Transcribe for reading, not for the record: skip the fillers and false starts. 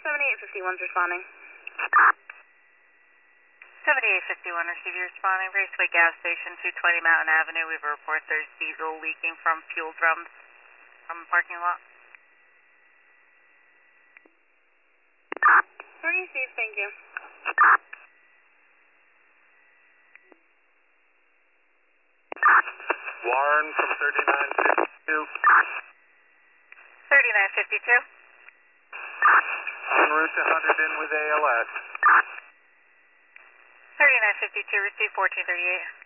7851's responding. 7851, receive you responding. Raceway gas station, 220 Mountain Avenue. We have a report there's diesel leaking from fuel drums from the parking lot. Receive, thank you. Warren from 3952. 3952. En route to Hunterdon with ALS. 3952, receive 1438.